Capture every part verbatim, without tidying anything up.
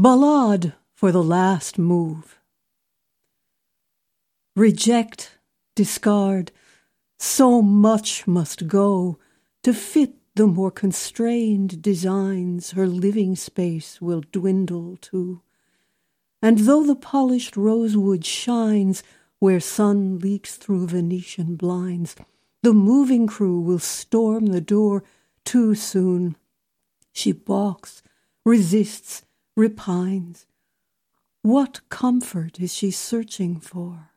Ballade for the last move. Reject, discard, so much must go to fit the more constrained designs her living space will dwindle to. And though the polished rosewood shines where sun leaks through Venetian blinds, the moving crew will storm the door too soon. She balks, resists, repines. What comfort is she searching for?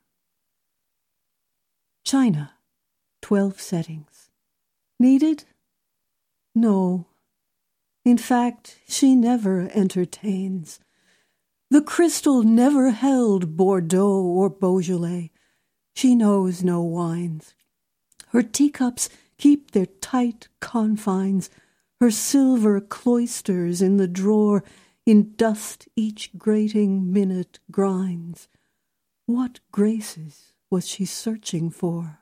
China, twelve settings. Needed? No. In fact, she never entertains. The crystal never held Bordeaux or Beaujolais. She knows no wines. Her teacups keep their tight confines. Her silver cloisters in the drawer, in dust each grating minute grinds. What graces was she searching for?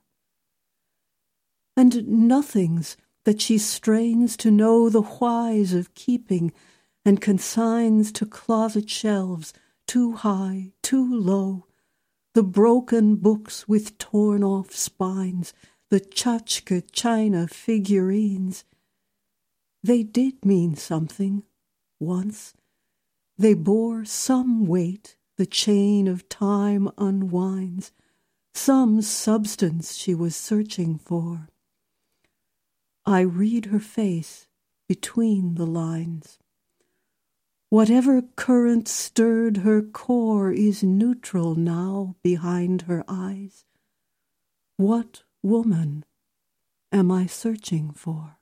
And nothings that she strains to know the whys of keeping, and consigns to closet shelves too high, too low, the broken books with torn-off spines, the tchotchke china figurines. They did mean something, once. They bore some weight the chain of time unwinds, some substance she was searching for. I read her face between the lines. Whatever current stirred her core is neutral now behind her eyes. What woman am I searching for?